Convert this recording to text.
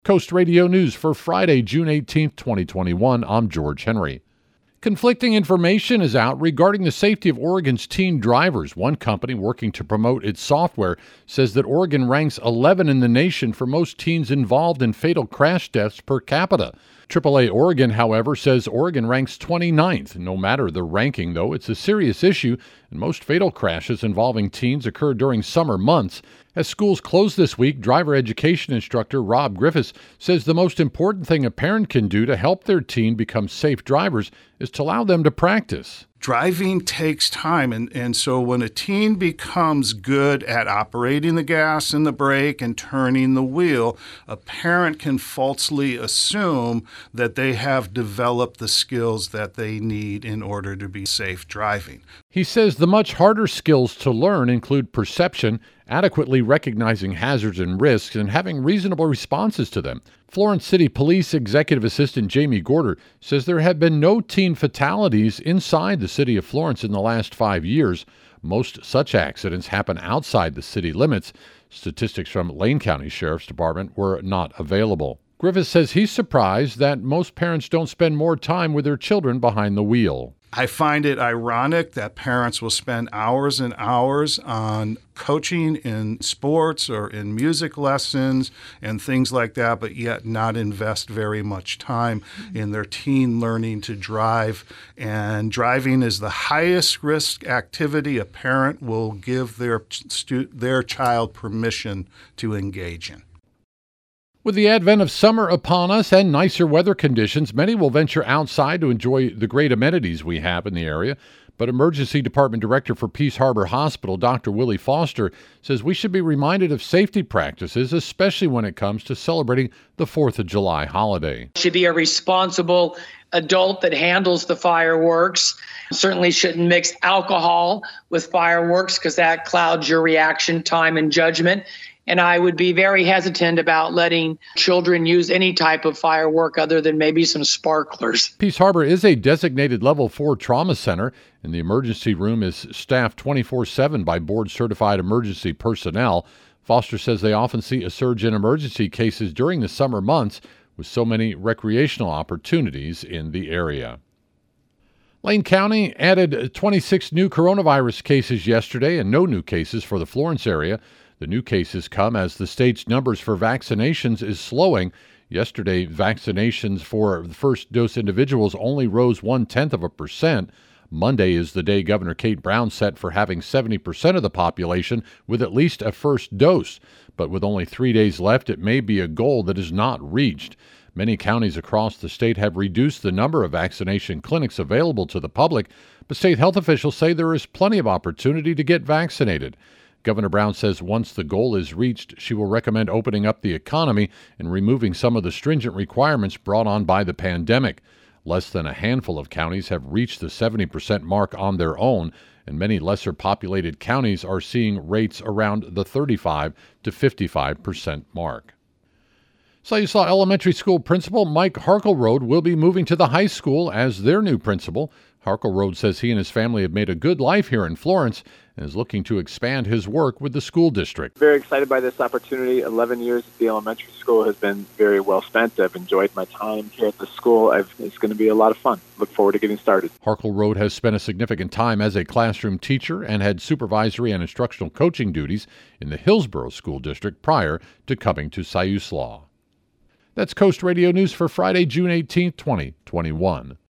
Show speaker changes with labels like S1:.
S1: Coast Radio News for Friday, June 18th, 2021. I'm George Henry. Conflicting information is out regarding the safety of Oregon's teen drivers. One company working to promote its software says that Oregon ranks 11 in the nation for most teens involved in fatal crash deaths per capita. AAA Oregon, however, says Oregon ranks 29th. No matter the ranking, though, it's a serious issue, and most fatal crashes involving teens occur during summer months. As schools close this week, driver education instructor Rob Griffiths says the most important thing a parent can do to help their teen become safe drivers is to allow them to practice.
S2: Driving takes time, and so when a teen becomes good at operating the gas and the brake and turning the wheel, a parent can falsely assume that they have developed the skills that they need in order to be safe driving.
S1: He says the much harder skills to learn include perception, adequately recognizing hazards and risks, and having reasonable responses to them. Florence City Police Executive Assistant Jamie Gorder says there have been no teen fatalities inside the city of Florence in the last 5 years. Most such accidents happen outside the city limits. Statistics from Lane County Sheriff's Department were not available. Griffiths says he's surprised that most parents don't spend more time with their children behind the wheel.
S2: I find it ironic that parents will spend hours and hours on coaching in sports or in music lessons and things like that, but yet not invest very much time in their teen learning to drive. And driving is the highest risk activity a parent will give their child permission to engage in.
S1: With the advent of summer upon us and nicer weather conditions, many will venture outside to enjoy the great amenities we have in the area. But Emergency Department Director for Peace Harbor Hospital, Dr. Willie Foster, says we should be reminded of safety practices, especially when it comes to celebrating the 4th of July holiday.
S3: Should be a responsible adult that handles the fireworks. Certainly shouldn't mix alcohol with fireworks because that clouds your reaction time and judgment. And I would be very hesitant about letting children use any type of firework other than maybe some sparklers.
S1: Peace Harbor is a designated Level 4 trauma center, and the emergency room is staffed 24/7 by board-certified emergency personnel. Foster says they often see a surge in emergency cases during the summer months with so many recreational opportunities in the area. Lane County added 26 new coronavirus cases yesterday and no new cases for the Florence area. The new cases come as the state's numbers for vaccinations is slowing. Yesterday, vaccinations for the first dose individuals only rose 0.1%. Monday is the day Governor Kate Brown set for having 70% of the population with at least a first dose. But with only 3 days left, it may be a goal that is not reached. Many counties across the state have reduced the number of vaccination clinics available to the public, but state health officials say there is plenty of opportunity to get vaccinated. Governor Brown says once the goal is reached, she will recommend opening up the economy and removing some of the stringent requirements brought on by the pandemic. Less than a handful of counties have reached the 70% mark on their own, and many lesser populated counties are seeing rates around the 35 to 55% mark. Siuslaw Elementary School Principal Mike Harkleroad will be moving to the high school as their new principal. Harkleroad says he and his family have made a good life here in Florence and is looking to expand his work with the school district.
S4: Very excited by this opportunity. 11 years at the elementary school has been very well spent. I've enjoyed my time here at the school. It's going to be a lot of fun. Look forward to getting started.
S1: Harkleroad has spent a significant time as a classroom teacher and had supervisory and instructional coaching duties in the Hillsborough School District prior to coming to Siuslaw. That's Coast Radio News for Friday, June 18th, 2021.